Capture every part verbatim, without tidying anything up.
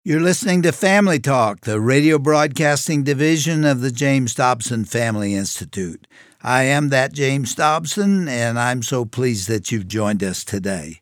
You're listening to Family Talk, the radio broadcasting division of the James Dobson Family Institute. I am that James Dobson, and I'm so pleased that you've joined us today.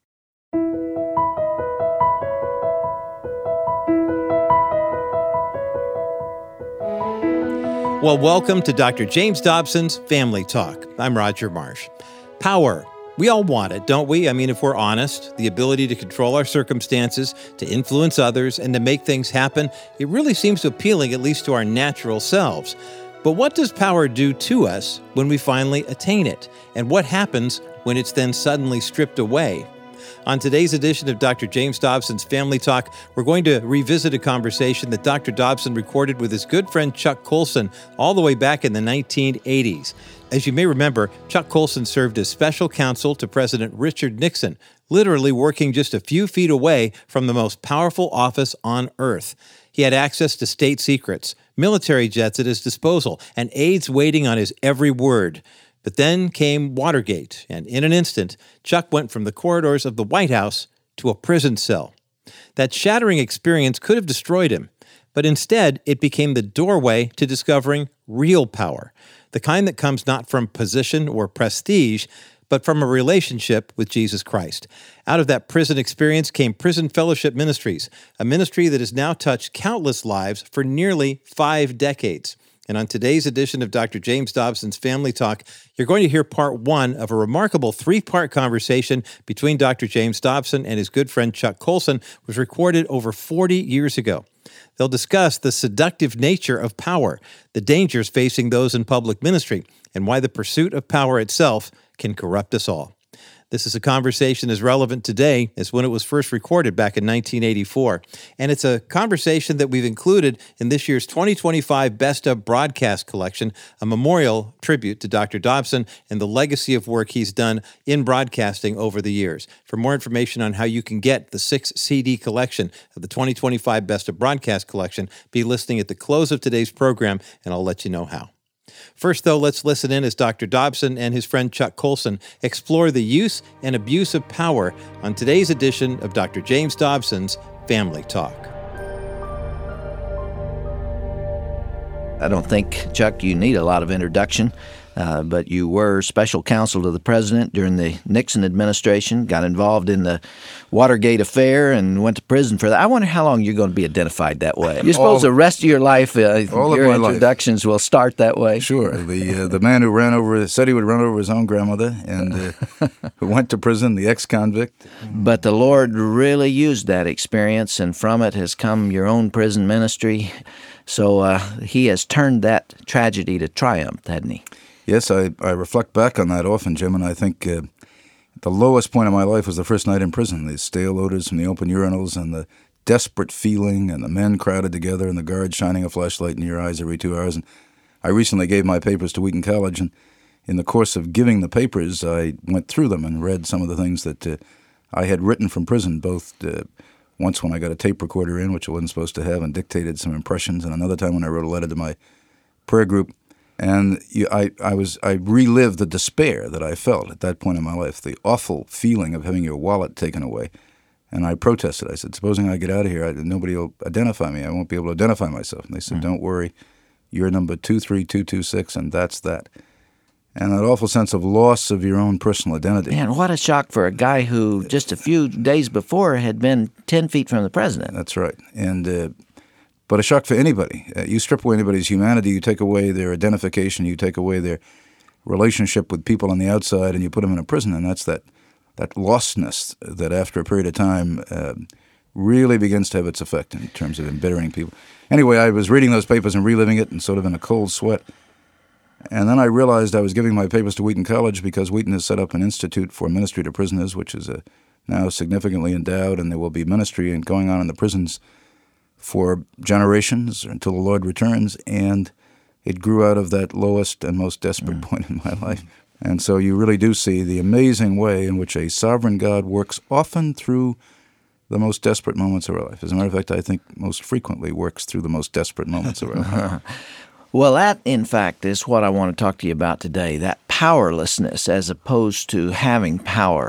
Well, welcome to Doctor James Dobson's Family Talk. I'm Roger Marsh. Power. We all want it, don't we? I mean, if we're honest, the ability to control our circumstances, to influence others, and to make things happen, it really seems appealing, at least to our natural selves. But what does power do to us when we finally attain it? And what happens when it's then suddenly stripped away? On today's edition of Doctor James Dobson's Family Talk, we're going to revisit a conversation that Doctor Dobson recorded with his good friend Chuck Colson all the way back in the nineteen eighties. As you may remember, Chuck Colson served as special counsel to President Richard Nixon, literally working just a few feet away from the most powerful office on earth. He had access to state secrets, military jets at his disposal, and aides waiting on his every word. But then came Watergate, and in an instant, Chuck went from the corridors of the White House to a prison cell. That shattering experience could have destroyed him, but instead it became the doorway to discovering real power, the kind that comes not from position or prestige, but from a relationship with Jesus Christ. Out of that prison experience came Prison Fellowship Ministries, a ministry that has now touched countless lives for nearly five decades. And on today's edition of Doctor James Dobson's Family Talk, you're going to hear part one of a remarkable three-part conversation between Doctor James Dobson and his good friend Chuck Colson, which was recorded over forty years ago. They'll discuss the seductive nature of power, the dangers facing those in public ministry, and why the pursuit of power itself can corrupt us all. This is a conversation as relevant today as when it was first recorded back in nineteen eighty-four. And it's a conversation that we've included in this year's twenty twenty-five Best of Broadcast Collection, a memorial tribute to Doctor Dobson and the legacy of work he's done in broadcasting over the years. For more information on how you can get the six C D collection of the twenty twenty-five Best of Broadcast Collection, be listening at the close of today's program, and I'll let you know how. First, though, let's listen in as Doctor Dobson and his friend Chuck Colson explore the use and abuse of power on today's edition of Doctor James Dobson's Family Talk. I don't think, Chuck, you need a lot of introduction, uh, but you were special counsel to the president during the Nixon administration, got involved in the Watergate affair, and went to prison for that. I wonder how long you're going to be identified that way. You suppose all, the rest of your life, uh, your introductions life. will start that way? Sure. The uh, the man who ran over, said he would run over his own grandmother, and uh, who went to prison, the ex-convict. But the Lord really used that experience, and from it has come your own prison ministry. So uh, he has turned that tragedy to triumph, hadn't he? Yes, I, I reflect back on that often, Jim, and I think uh, the lowest point of my life was the first night in prison. The stale odors from the open urinals and the desperate feeling and the men crowded together and the guard shining a flashlight in your eyes every two hours. And I recently gave my papers to Wheaton College, and in the course of giving the papers, I went through them and read some of the things that uh, I had written from prison, both uh, once when I got a tape recorder in, which I wasn't supposed to have, and dictated some impressions, and another time when I wrote a letter to my prayer group. And you, I, I was I relived the despair that I felt at that point in my life, the awful feeling of having your wallet taken away. And I protested. I said, supposing I get out of here, I, nobody will identify me. I won't be able to identify myself. And they said, mm-hmm. Don't worry, you're number two three two two six, and that's that. And that awful sense of loss of your own personal identity. Man, what a shock for a guy who just a few days before had been ten feet from the president. That's right. And uh, but a shock for anybody. Uh, you strip away anybody's humanity, you take away their identification, you take away their relationship with people on the outside, and you put them in a prison. And that's that, that lostness that after a period of time uh, really begins to have its effect in terms of embittering people. Anyway, I was reading those papers and reliving it and sort of in a cold sweat. And then I realized I was giving my papers to Wheaton College because Wheaton has set up an institute for ministry to prisoners, which is a, now significantly endowed, and there will be ministry and going on in the prisons for generations until the Lord returns. And it grew out of that lowest and most desperate mm. point in my life. And so you really do see the amazing way in which a sovereign God works often through the most desperate moments of our life. As a matter of fact, I think most frequently works through the most desperate moments of our life. Well, that, in fact, is what I want to talk to you about today, that powerlessness as opposed to having power.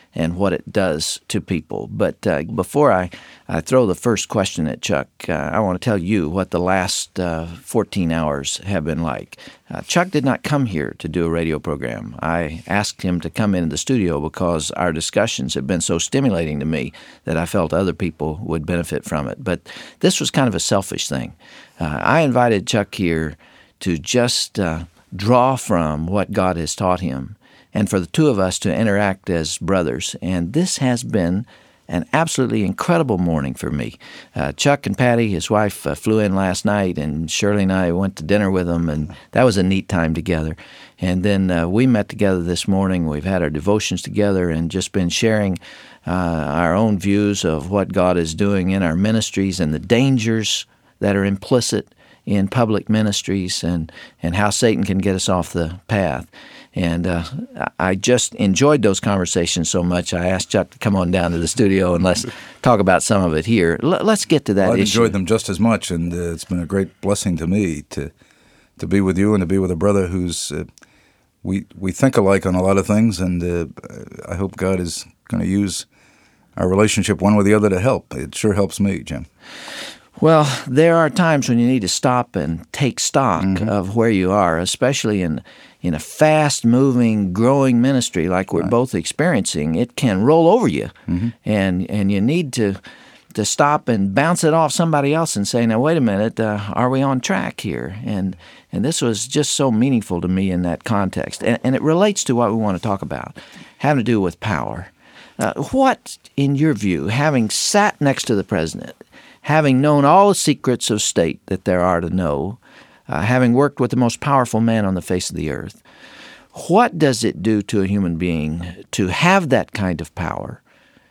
and what it does to people. But uh, before I, I throw the first question at Chuck, uh, I want to tell you what the last uh, fourteen hours have been like. Uh, Chuck did not come here to do a radio program. I asked him to come into the studio because our discussions have been so stimulating to me that I felt other people would benefit from it. But this was kind of a selfish thing. Uh, I invited Chuck here to just uh, draw from what God has taught him, and for the two of us to interact as brothers. And this has been an absolutely incredible morning for me. Uh, Chuck and Patty, his wife, uh, flew in last night, and Shirley and I went to dinner with them, and that was a neat time together. And then uh, we met together this morning. We've had our devotions together and just been sharing uh, our own views of what God is doing in our ministries and the dangers that are implicit in public ministries, and, and how Satan can get us off the path. And uh, I just enjoyed those conversations so much, I asked Chuck to come on down to the studio and let's talk about some of it here. L- let's get to that well, I've issue. enjoyed them just as much, and uh, it's been a great blessing to me to to be with you and to be with a brother who's uh, we we think alike on a lot of things, and uh, I hope God is going to use our relationship one with the other to help. It sure helps me, Jim. Well, there are times when you need to stop and take stock mm-hmm. of where you are, especially in in a fast-moving, growing ministry like we're right. both experiencing. It can roll over you, mm-hmm. and and you need to to stop and bounce it off somebody else and say, now, wait a minute, uh, are we on track here? And and this was just so meaningful to me in that context. And, and it relates to what we want to talk about, having to do with power. Uh, what, in your view, having sat next to the president, having known all the secrets of state that there are to know, uh, having worked with the most powerful man on the face of the earth, what does it do to a human being to have that kind of power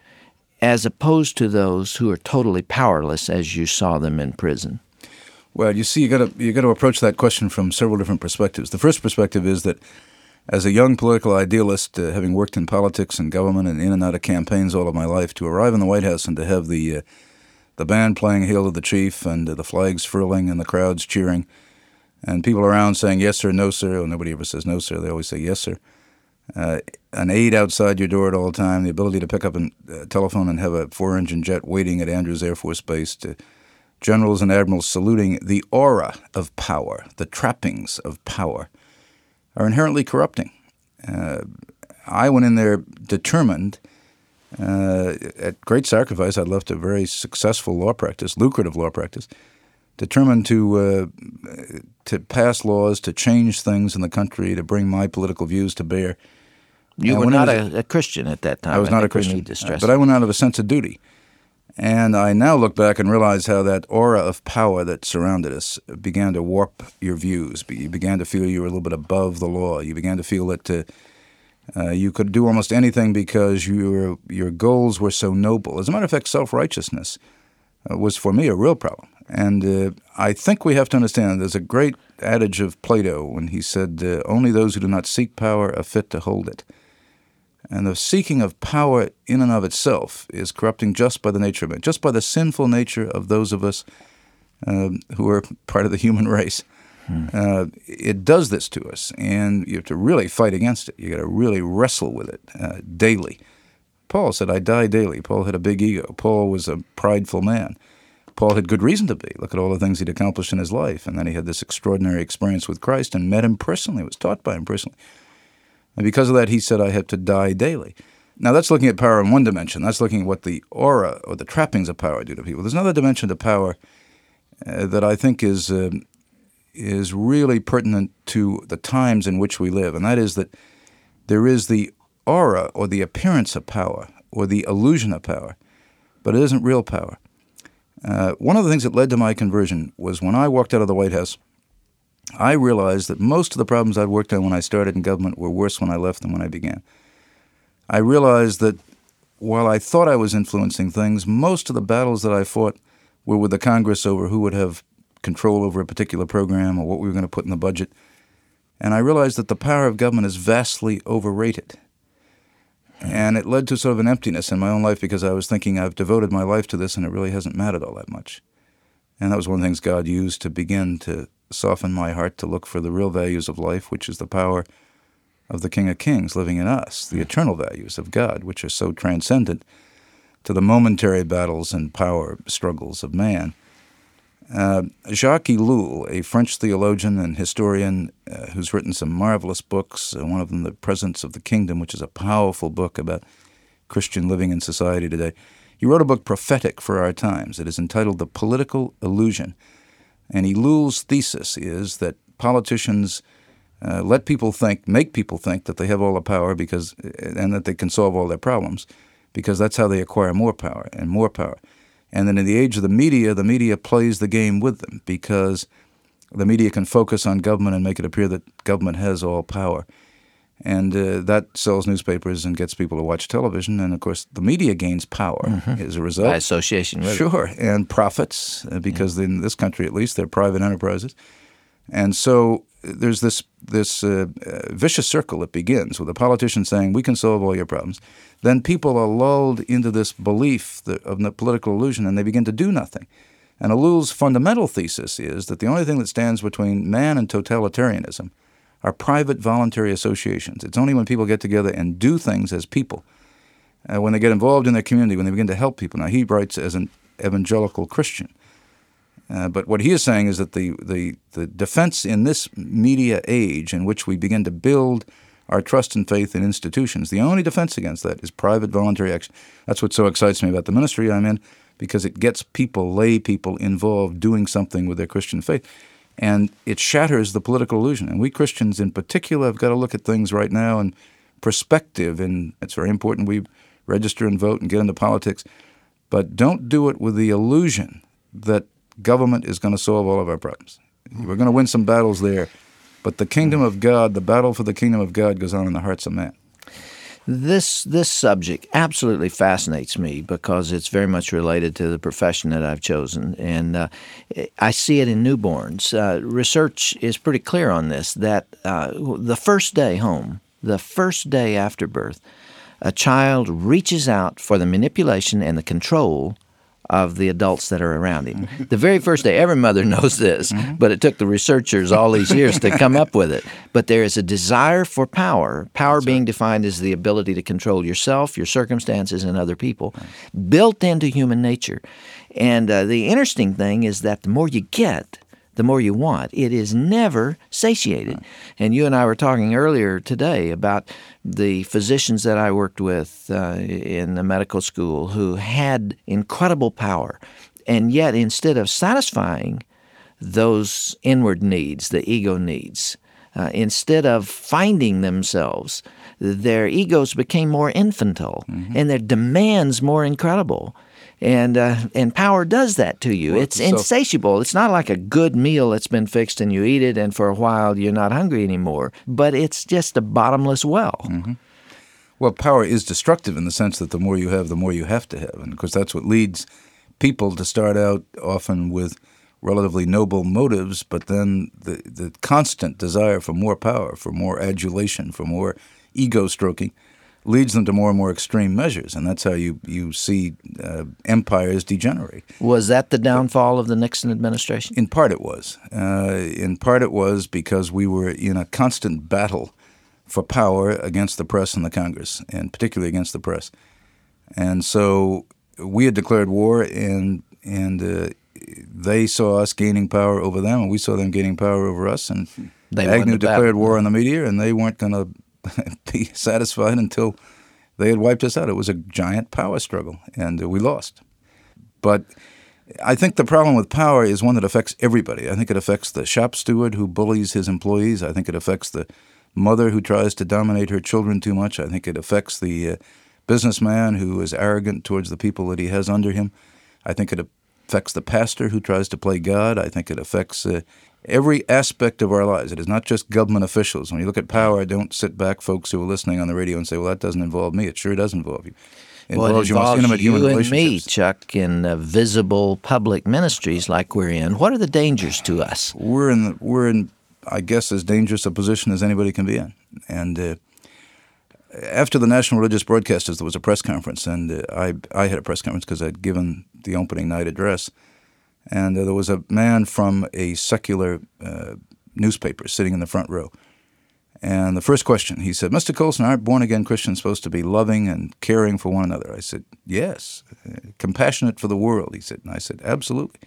as opposed to those who are totally powerless as you saw them in prison? Well, you see, you got to you got to approach that question from several different perspectives. The first perspective is that as a young political idealist, uh, having worked in politics and government and in and out of campaigns all of my life, to arrive in the White House and to have the uh, the band playing Hail to the Chief and uh, the flags furling and the crowds cheering and people around saying yes sir, no sir. Well, nobody ever says no sir. They always say yes sir. Uh, an aide outside your door at all time, the ability to pick up a uh, telephone and have a four-engine jet waiting at Andrews Air Force Base, to generals and admirals saluting. The aura of power, the trappings of power, are inherently corrupting. Uh, I went in there determined, uh, at great sacrifice. I'd left a very successful law practice, lucrative law practice, determined to uh, to pass laws, to change things in the country, to bring my political views to bear. You and were not was, a, a Christian at that time. I was I not a think we Christian, need to stress uh, but I went out of a sense of duty. And I now look back and realize how that aura of power that surrounded us began to warp your views. You began to feel you were a little bit above the law. You began to feel that uh, uh, you could do almost anything because your your goals were so noble. As a matter of fact, self-righteousness uh, was for me a real problem. And uh, I think we have to understand there's a great adage of Plato when he said, uh, only those who do not seek power are fit to hold it. And the seeking of power in and of itself is corrupting just by the nature of it, just by the sinful nature of those of us um, who are part of the human race. Hmm. Uh, it does this to us, and you have to really fight against it. You got to really wrestle with it uh, daily. Paul said, I die daily. Paul had a big ego. Paul was a prideful man. Paul had good reason to be. Look at all the things he'd accomplished in his life. And then he had this extraordinary experience with Christ and met him personally, was taught by him personally. And because of that, he said, I have to die daily. Now, that's looking at power in one dimension. That's looking at what the aura or the trappings of power do to people. There's another dimension to power uh, that I think is uh, is really pertinent to the times in which we live, and that is that there is the aura or the appearance of power or the illusion of power, but it isn't real power. Uh, one of the things that led to my conversion was when I walked out of the White House, I realized that most of the problems I'd worked on when I started in government were worse when I left than when I began. I realized that while I thought I was influencing things, most of the battles that I fought were with the Congress over who would have control over a particular program or what we were going to put in the budget. And I realized that the power of government is vastly overrated. And it led to sort of an emptiness in my own life because I was thinking I've devoted my life to this and it really hasn't mattered all that much. And that was one of the things God used to begin to soften my heart to look for the real values of life, which is the power of the King of Kings living in us, the eternal values of God, which are so transcendent to the momentary battles and power struggles of man. Uh, Jacques Ellul, a French theologian and historian uh, who's written some marvelous books, uh, one of them, The Presence of the Kingdom, which is a powerful book about Christian living in society today. He wrote a book prophetic for our times. It is entitled The Political Illusion. And Ellul's thesis is that politicians uh, let people think, make people think that they have all the power because, and that they can solve all their problems, because that's how they acquire more power and more power. And then in the age of the media, the media plays the game with them because the media can focus on government and make it appear that government has all power. And uh, that sells newspapers and gets people to watch television. And, of course, the media gains power mm-hmm. as a result. By association with Sure, it. and profits, uh, because yeah. in this country at least, they're private enterprises. And so there's this this uh, uh, vicious circle that begins with a politician saying, we can solve all your problems. Then people are lulled into this belief that, of the political illusion, and they begin to do nothing. And Ellul's fundamental thesis is that the only thing that stands between man and totalitarianism are private voluntary associations. It's only when people get together and do things as people, uh, when they get involved in their community, when they begin to help people. Now, he writes as an evangelical Christian. Uh, but what he is saying is that the, the, the defense in this media age in which we begin to build our trust and faith in institutions, the only defense against that is private voluntary action. That's what so excites me about the ministry I'm in, because it gets people, lay people, involved doing something with their Christian faith. And it shatters the political illusion. And we Christians in particular have got to look at things right now in perspective, and it's very important we register and vote and get into politics. But don't do it with the illusion that government is going to solve all of our problems. We're going to win some battles there, but the kingdom of God, the battle for the kingdom of God goes on in the hearts of man. This this subject absolutely fascinates me because it's very much related to the profession that I've chosen, and uh, I see it in newborns. Uh, research is pretty clear on this, that uh, the first day home, the first day after birth, a child reaches out for the manipulation and the control of the adults that are around him. Mm-hmm. The very first day, every mother knows this, mm-hmm. but it took the researchers all these years to come up with it. But there is a desire for power, power That's being right. defined as the ability to control yourself, your circumstances, and other people, right. built into human nature. And uh, the interesting thing is that the more you get, the more you want. It is never satiated. Right. And you and I were talking earlier today about the physicians that I worked with uh, in the medical school who had incredible power, and yet instead of satisfying those inward needs, the ego needs, uh, instead of finding themselves, their egos became more infantile, mm-hmm. and their demands more incredible. And uh, and power does that to you. Well, it's insatiable. So, it's not like a good meal that's been fixed and you eat it and for a while you're not hungry anymore. But it's just a bottomless well. Mm-hmm. Well, power is destructive in the sense that the more you have, the more you have to have. And, of course, that's what leads people to start out often with relatively noble motives, but then the, the constant desire for more power, for more adulation, for more ego stroking, leads them to more and more extreme measures, and that's how you, you see uh, empires degenerate. Was that the downfall of the Nixon administration? In part it was. Uh, in part it was because we were in a constant battle for power against the press and the Congress, and particularly against the press. And so we had declared war, and and uh, they saw us gaining power over them, and we saw them gaining power over us. And they Agnew declared war on the media, and they weren't going to be satisfied until they had wiped us out. It was a giant power struggle, and uh, we lost. But I think the problem with power is one that affects everybody. I think it affects the shop steward who bullies his employees. I think it affects the mother who tries to dominate her children too much. I think it affects the uh, businessman who is arrogant towards the people that he has under him. I think it affects the pastor who tries to play God. I think it affects uh, every aspect of our lives. It is not just government officials. When you look at power, don't sit back, folks who are listening on the radio, and say, well, that doesn't involve me. It sure does involve you. It well, involves it your most involves intimate you human and relationships. me, Chuck, in uh, visible public ministries like we're in. What are the dangers to us? We're in, the, we're in, I guess, as dangerous a position as anybody can be in. And uh, after the National Religious Broadcasters, there was a press conference, and uh, I, I had a press conference because I'd given the opening night address. And uh, there was a man from a secular uh, newspaper sitting in the front row. And the first question, he said, Mister Colson, aren't born-again Christians supposed to be loving and caring for one another? I said, yes. Uh, compassionate for the world, he said. And I said, absolutely.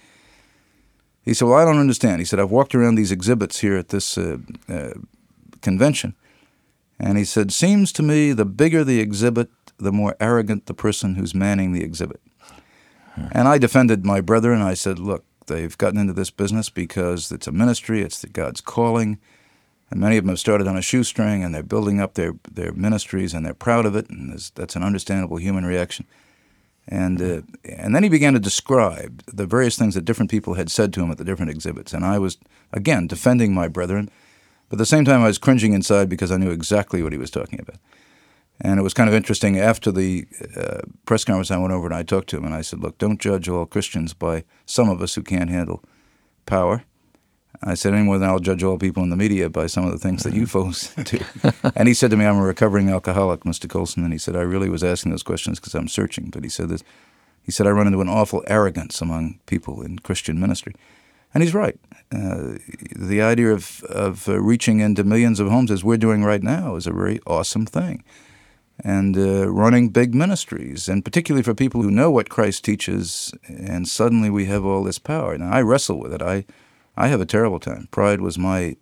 He said, well, I don't understand. He said, I've walked around these exhibits here at this uh, uh, convention, and he said, seems to me the bigger the exhibit, the more arrogant the person who's manning the exhibit. Hmm. And I defended my brethren. I said, look, they've gotten into this business because it's a ministry, it's the God's calling, and many of them have started on a shoestring, and they're building up their, their ministries, and they're proud of it, and that's an understandable human reaction. And uh, and then he began to describe the various things that different people had said to him at the different exhibits. And I was, again, defending my brethren, but at the same time I was cringing inside because I knew exactly what he was talking about. And it was kind of interesting. After the uh, press conference, I went over and I talked to him, and I said, look, don't judge all Christians by some of us who can't handle power. I said, any more than I'll judge all people in the media by some of the things that you folks do. And he said to me, I'm a recovering alcoholic, Mister Colson. And he said, I really was asking those questions because I'm searching. But he said this. He said, I run into an awful arrogance among people in Christian ministry. And he's right. Uh, the idea of, of uh, reaching into millions of homes, as we're doing right now, is a very awesome thing. And uh, running big ministries, and particularly for people who know what Christ teaches, and suddenly we have all this power. Now, I wrestle with it. I I have a terrible time. Pride was my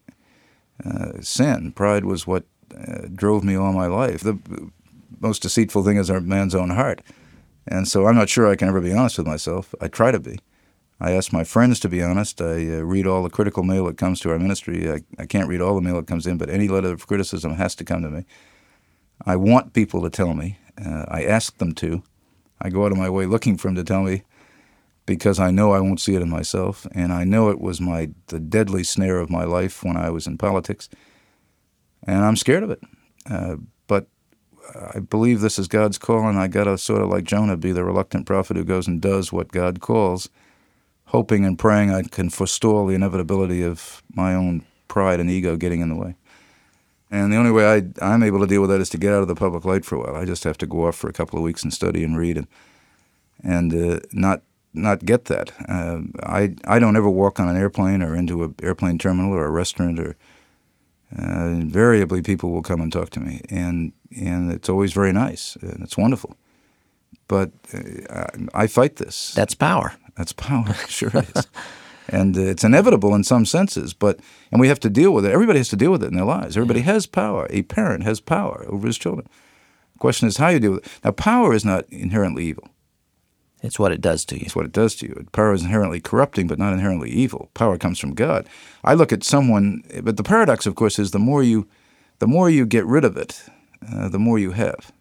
uh, sin. Pride was what uh, drove me all my life. The most deceitful thing is our man's own heart. And so I'm not sure I can ever be honest with myself. I try to be. I ask my friends to be honest. I uh, read all the critical mail that comes to our ministry. I, I can't read all the mail that comes in, but any letter of criticism has to come to me. I want people to tell me. Uh, I ask them to. I go out of my way looking for them to tell me, because I know I won't see it in myself, and I know it was my the deadly snare of my life when I was in politics, and I'm scared of it. Uh, but I believe this is God's call, and I got to sort of like Jonah be the reluctant prophet who goes and does what God calls, hoping and praying I can forestall the inevitability of my own pride and ego getting in the way. And the only way I, I'm able to deal with that is to get out of the public light for a while. I just have to go off for a couple of weeks and study and read and and uh, not not get that. Uh, I I don't ever walk on an airplane or into an airplane terminal or a restaurant. Or uh, invariably people will come and talk to me, and and it's always very nice and it's wonderful. But uh, I fight this. That's power. That's power. Sure it is. And uh, it's inevitable in some senses, but and we have to deal with it. Everybody has to deal with it in their lives. Everybody has power. A parent has power over his children. The question is how you deal with it. Now, power is not inherently evil. It's what it does to you. It's what it does to you. Power is inherently corrupting, but not inherently evil. Power comes from God. I look at someone, but the paradox, of course, is the more you, the more you get rid of it, uh, the more you have.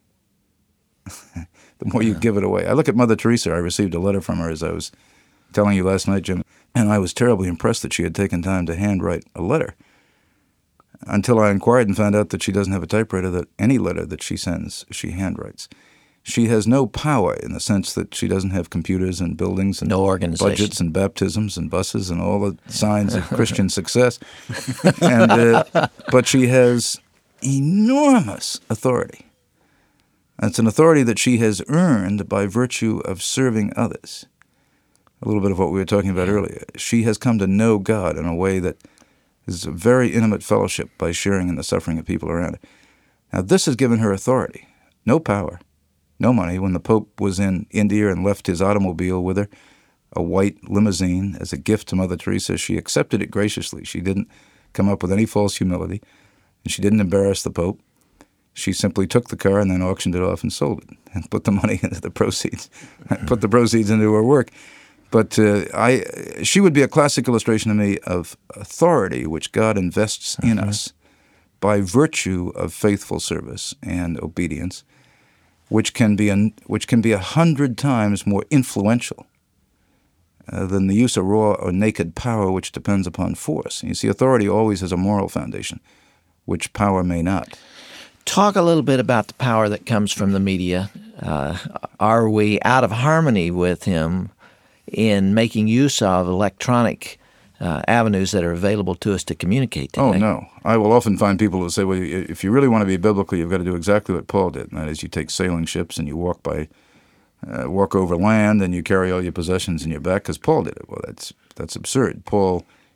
The more you give it away. I look at Mother Teresa. I received a letter from her, as I was telling you last night, Jim, and I was terribly impressed that she had taken time to handwrite a letter, until I inquired and found out that she doesn't have a typewriter, that any letter that she sends, she handwrites. She has no power in the sense that she doesn't have computers and buildings and no organization, budgets and baptisms and buses and all the signs of Christian success. And uh, but she has enormous authority. It's an authority that she has earned by virtue of serving others. A little bit of what we were talking about earlier. She has come to know God in a way that is a very intimate fellowship by sharing in the suffering of people around her. Now, this has given her authority, no power, no money. When the Pope was in India and left his automobile with her, a white limousine, as a gift to Mother Teresa, she accepted it graciously. She didn't come up with any false humility, and she didn't embarrass the Pope. She simply took the car and then auctioned it off and sold it and put the money into the proceeds, put the proceeds into her work. But uh, I, she would be a classic illustration to me of authority which God invests in mm-hmm. us by virtue of faithful service and obedience, which can be a, which can be a hundred times more influential uh, than the use of raw or naked power, which depends upon force. And you see, authority always has a moral foundation, which power may not. Talk a little bit about the power that comes from the media. Uh, are we out of harmony with him in making use of electronic uh, avenues that are available to us to communicate today? Oh, no. I will often find people who say, well, if you really want to be biblical, you've got to do exactly what Paul did, and that is you take sailing ships and you walk by, uh, walk over land and you carry all your possessions in your back, because Paul did it. Well, that's that's absurd. Paul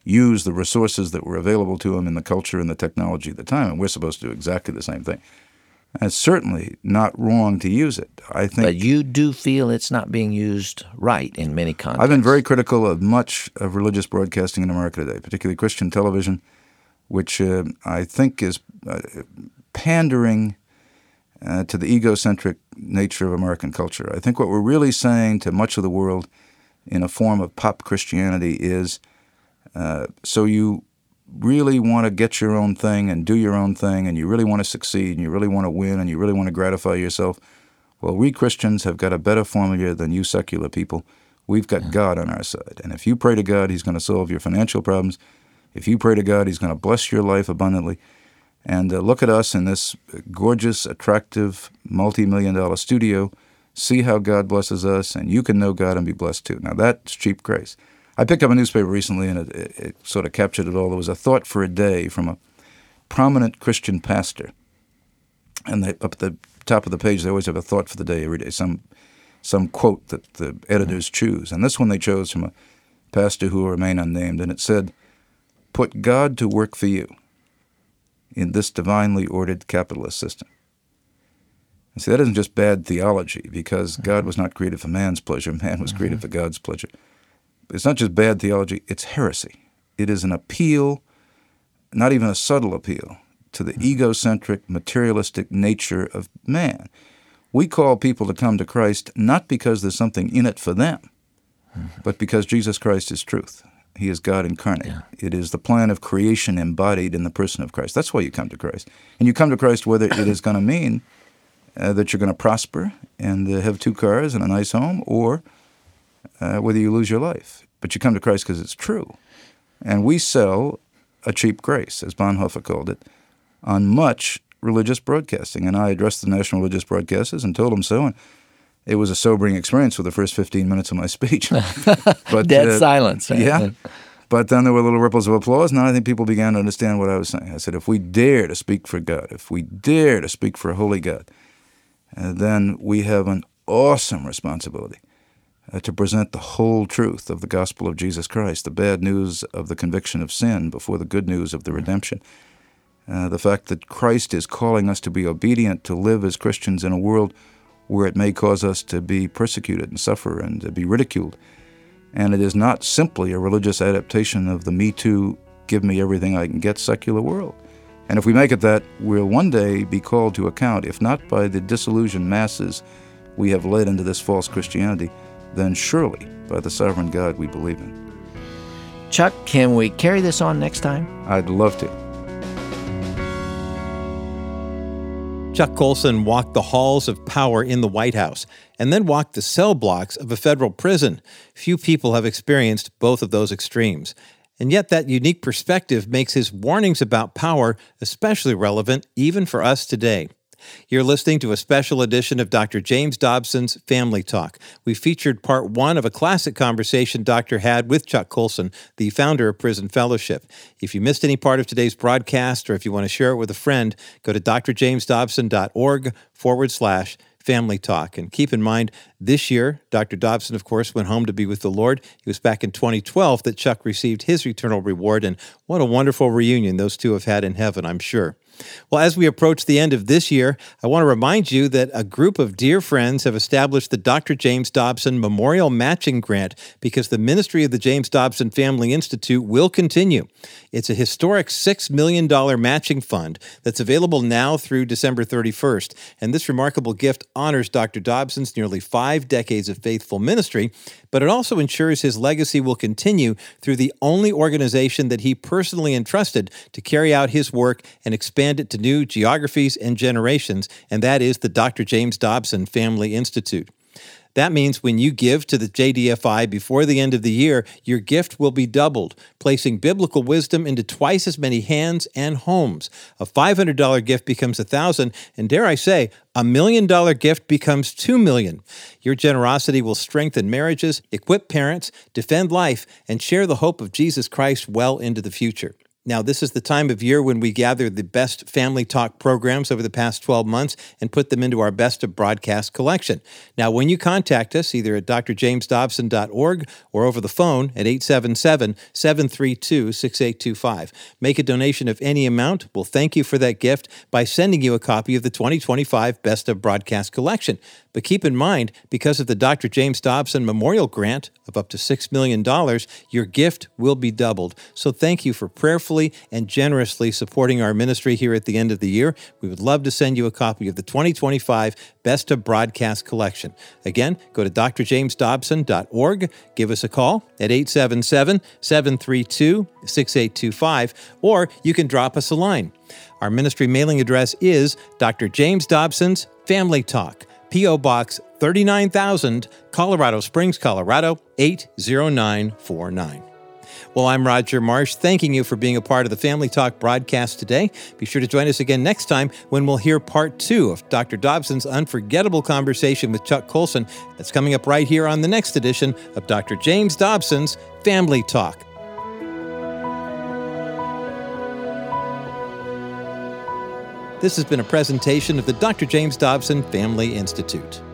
use the resources that were available to them in the culture and the technology at the time, and we're supposed to do exactly the same thing. And it's certainly not wrong to use it. I think. But you do feel it's not being used right in many contexts. I've been very critical of much of religious broadcasting in America today, particularly Christian television, which uh, I think is uh, pandering uh, to the egocentric nature of American culture. I think what we're really saying to much of the world in a form of pop Christianity is, uh, so you really want to get your own thing and do your own thing, and you really want to succeed, and you really want to win, and you really want to gratify yourself. Well, we Christians have got a better formula than you secular people. We've got yeah. God on our side. And if you pray to God, He's going to solve your financial problems. If you pray to God, He's going to bless your life abundantly. And uh, look at us in this gorgeous, attractive, multi-million dollar studio. See how God blesses us, and you can know God and be blessed too. Now, that's cheap grace. I picked up a newspaper recently, and it, it, it sort of captured it all. There was a thought for a day from a prominent Christian pastor. And they, up at the top of the page, they always have a thought for the day every day, some some quote that the editors choose. And this one they chose from a pastor who will remain unnamed, and it said, "Put God to work for you in this divinely ordered capitalist system." And see, that isn't just bad theology, because God was not created for man's pleasure. Man was created for God's pleasure. It's not just bad theology, it's heresy. It is an appeal, not even a subtle appeal, to the egocentric, materialistic nature of man. We call people to come to Christ not because there's something in it for them, but because Jesus Christ is truth. He is God incarnate. Yeah. It is the plan of creation embodied in the person of Christ. That's why you come to Christ. And you come to Christ whether it is going to mean uh, that you're going to prosper and uh, have two cars and a nice home, or uh, whether you lose your life. But you come to Christ because it's true. And we sell a cheap grace, as Bonhoeffer called it, on much religious broadcasting. And I addressed the national religious broadcasters and told them so. And it was a sobering experience for the first fifteen minutes of my speech. But, Dead uh, silence. Right? Yeah. But then there were little ripples of applause, and I think people began to understand what I was saying. I said, if we dare to speak for God, if we dare to speak for a holy God, uh, then we have an awesome responsibility uh, to present the whole truth of the gospel of Jesus Christ, the bad news of the conviction of sin before the good news of the redemption. Uh, the fact that Christ is calling us to be obedient, to live as Christians in a world where it may cause us to be persecuted and suffer and to be ridiculed. And it is not simply a religious adaptation of the Me Too, give me everything I can get secular world. And if we make it that, we'll one day be called to account, if not by the disillusioned masses we have led into this false Christianity, then surely by the sovereign God we believe in. Chuck, can we carry this on next time? I'd love to. Chuck Colson walked the halls of power in the White House and then walked the cell blocks of a federal prison. Few people have experienced both of those extremes. And yet that unique perspective makes his warnings about power especially relevant even for us today. You're listening to a special edition of Doctor James Dobson's Family Talk. We featured part one of a classic conversation Doctor had with Chuck Colson, the founder of Prison Fellowship. If you missed any part of today's broadcast, or if you want to share it with a friend, go to drjamesdobson.org forward slash Family Talk. And keep in mind, this year, Doctor Dobson, of course, went home to be with the Lord. It was back in twenty twelve that Chuck received his eternal reward, and what a wonderful reunion those two have had in heaven, I'm sure. Well, as we approach the end of this year, I want to remind you that a group of dear friends have established the Doctor James Dobson Memorial Matching Grant because the ministry of the James Dobson Family Institute will continue. It's a historic six million dollars matching fund that's available now through December thirty-first. And this remarkable gift honors Doctor Dobson's nearly five decades of faithful ministry, but it also ensures his legacy will continue through the only organization that he personally entrusted to carry out his work and expand it to new geographies and generations, and that is the Doctor James Dobson Family Institute. That means when you give to the J D F I before the end of the year, your gift will be doubled, placing biblical wisdom into twice as many hands and homes. A five hundred dollars gift becomes one thousand dollars, and dare I say, a million dollar gift becomes two million dollars. Your generosity will strengthen marriages, equip parents, defend life, and share the hope of Jesus Christ well into the future. Now, this is the time of year when we gather the best family talk programs over the past twelve months and put them into our Best of Broadcast collection. Now, when you contact us, either at d r james dobson dot org or over the phone at eight seven seven, seven three two, six eight two five, make a donation of any amount. We'll thank you for that gift by sending you a copy of the twenty twenty-five Best of Broadcast collection. But keep in mind, because of the Doctor James Dobson Memorial Grant of up to six million dollars, your gift will be doubled. So thank you for prayerfully and generously supporting our ministry here at the end of the year. We would love to send you a copy of the twenty twenty-five Best of Broadcast collection. Again, go to d r james dobson dot org, give us a call at eight seven seven, seven three two, six eight two five, or you can drop us a line. Our ministry mailing address is Doctor James Dobson's Family Talk, P O. Box thirty-nine thousand, Colorado Springs, Colorado eight zero nine four nine. Well, I'm Roger Marsh, thanking you for being a part of the Family Talk broadcast today. Be sure to join us again next time when we'll hear part two of Doctor Dobson's unforgettable conversation with Chuck Colson. That's coming up right here on the next edition of Doctor James Dobson's Family Talk. This has been a presentation of the Doctor James Dobson Family Institute.